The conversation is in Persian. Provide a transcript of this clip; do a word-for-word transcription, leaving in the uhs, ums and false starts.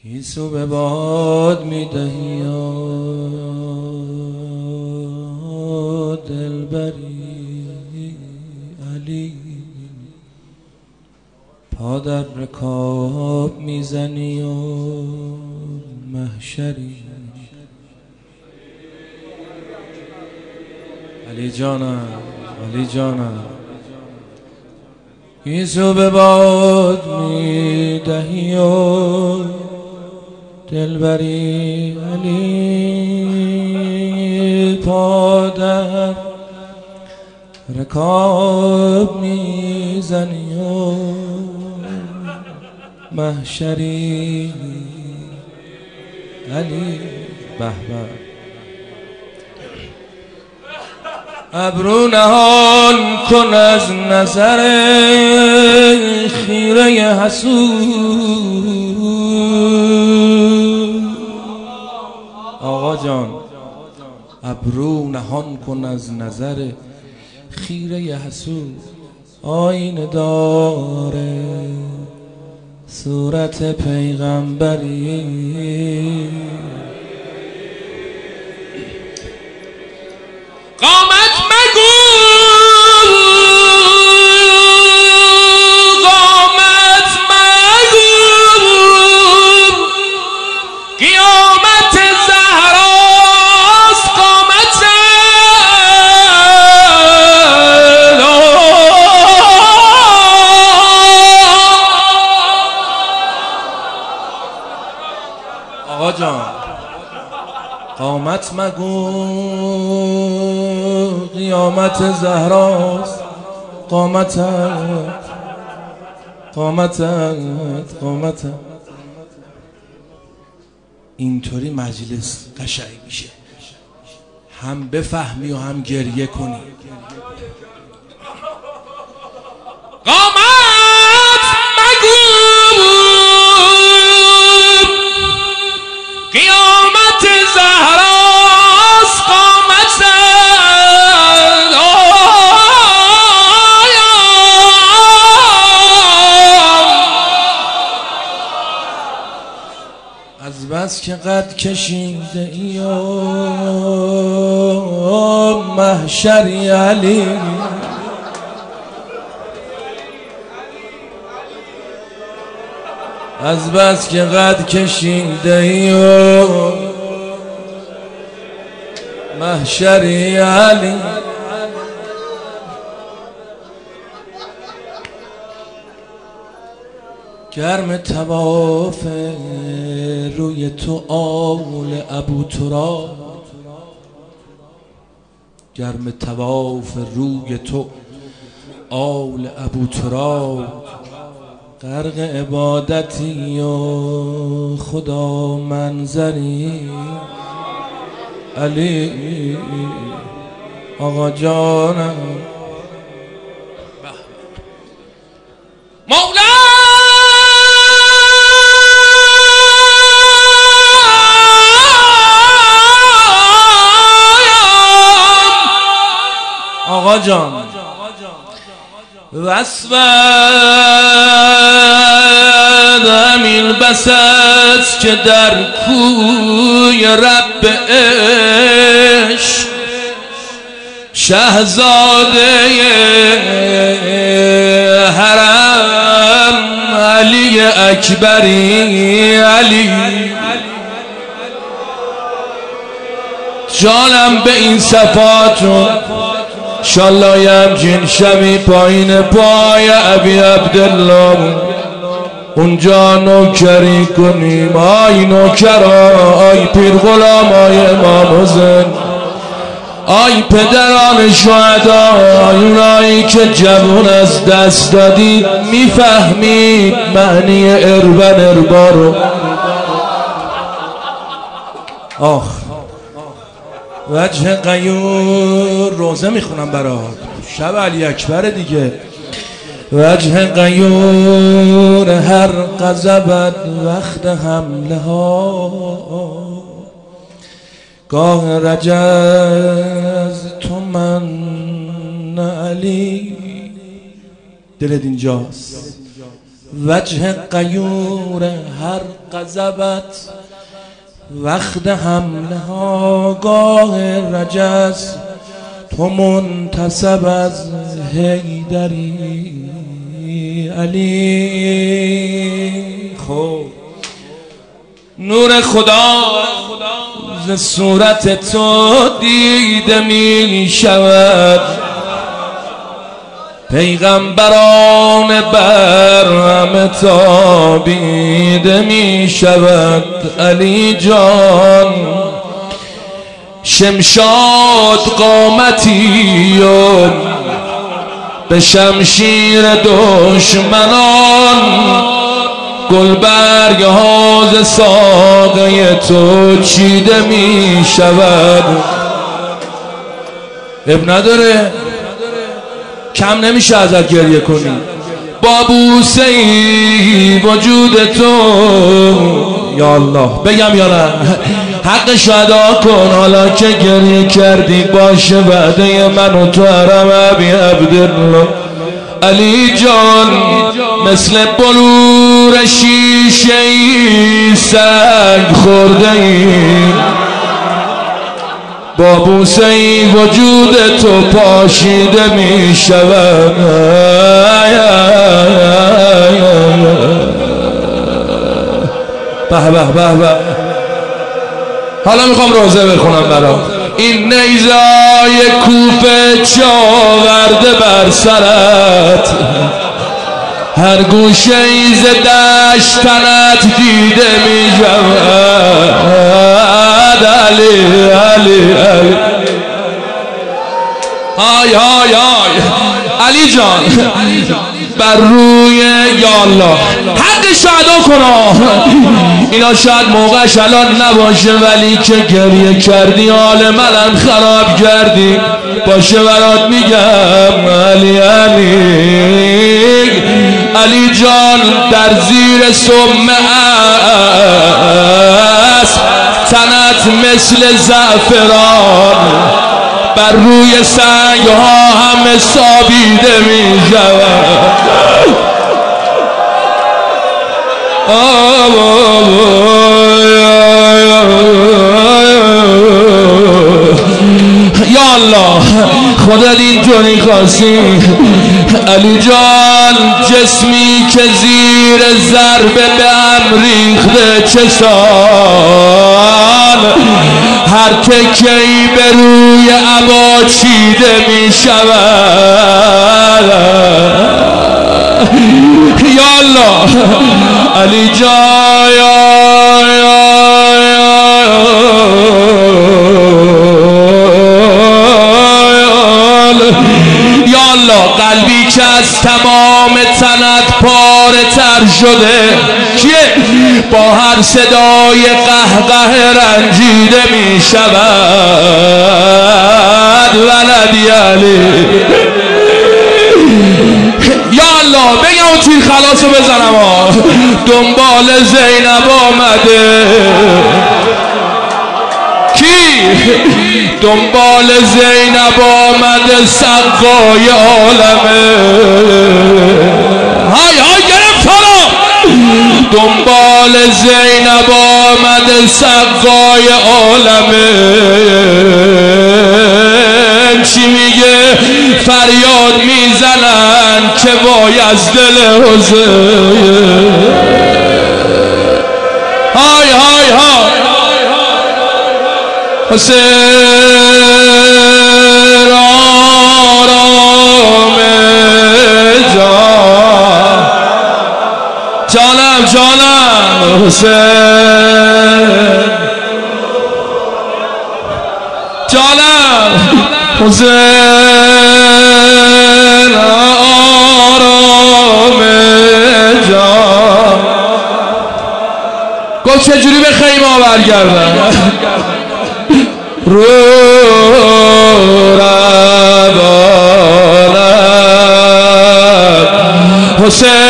گیسو به باد میدهی یا دلبری علی، پا در رکاب میزنی و محشری. علی جانم علی جانم، گیسو به باد میدهی و دلبری علی، پا در رکاب میزنی و محشری. علی به به، ابرو نهان کن از نظر خیره حسود. آقا جان ابرو نهان کن از نظر خیره حسود، آینه داره صورت پیغمبری. قامت مگو قامت مگو قیامت زهراست، قامت آقا جان قامت مگو قیامت زهراست، قامتت قامتت قامتت. اینطوری مجلس قشنگ میشه، هم بفهمی و هم گریه کنی. قامت مگو قیامت زهراست، قامت از بس که قد کشیده ای و محشری علی، از بس که قد کشیده ای و محشری علی. گرم طواف روی تو آل ابو تراب، گرم طواف روی تو آل ابو تراب، غرق عبادتی و خدا منظری. علی آقا جانم مولا آقا جان وصف همین بس است که در کوی رب عشق شهزاده حرم علی اکبری. علی جانم به این صفاتون شالله همچین شبی پایین پای ابی عبدالله اونجا نوکری کنیم. آی نوکرا، آی پیر غلام، آی امام حسین، آی پدران شهدا، آی اونایی که جوون از دست دادید میفهمید معنی اربن اربارو. آخ وجه غیور روزه میخونم برات، شب علی اکبر دیگه. وجه غیور هر غضبت وقت حمله ها، گاه رجز تو من علی. دلت اینجاست وجه غیور هر غضبت، وقت حمله آگاه رجز، تو منتسب از حیدری علی. خب نور خدا ز صورت تو دیده می شود، پیغمبران بر همه تابیده می شود. علی جان شمشاد قامتی و به شمشیر دشمنان، گلبرگ ها ز ساقه تو چیده می شود. اب نداره، کم نمیشه ازت گریه کنی. با بوسه ای وجود تو، یا الله بگم یا نه، حقش ادا کن. حالا که گریه کردی باشه وعده من و تو حرم ابی عبدالله. علی جان مثل بلور شیشه ای سنگ خورده ایم، با بوسه ای وجود تو پاشیده می شود. به به به به. حالا میخوام روزه بخونم برام. این نیزای کوفه چاورده بر سرت، هر گوشه ای ز دشتنت دیده می شود. علی علی علی آی آی آی علی جان بر روی یا الله حقش ادا کنا. اینا شاید موقعش الان نباشه، ولی که گریه کردی حال منم خراب کردی. باشه برات میگم علی علی علی جان در زیر سم اسب، تنت مثل زعفران بر روی سنگ ها همه سابیده می شود. یا الله خودت اینطوری خواستی. علی جان جسمی که زیر ضربه به هم ریخته چه سال، هر تکه‌ای به روی عبا چیده می شود. یا الله علی جان یا الله قلبی که از تمام تنت پاره تر شده، کیه با هر صدای قهقه رنجیده می شود. ولدی علی یا الله بگم اون تیر خلاصو بزنم ها. دنبال زینب آمده، کی دنبال زینب آمده سقای عالمه. های های گرفت حالا. دنبال زینب آمده سقای عالمه. چی میگه؟ فریاد میزنن که وای از دل حسین. های های های حسین آرام جان، جانم جانم حسین جانم حسین آرام جان. گفت چجوری به خیمه برگردم؟ رو روانم حسین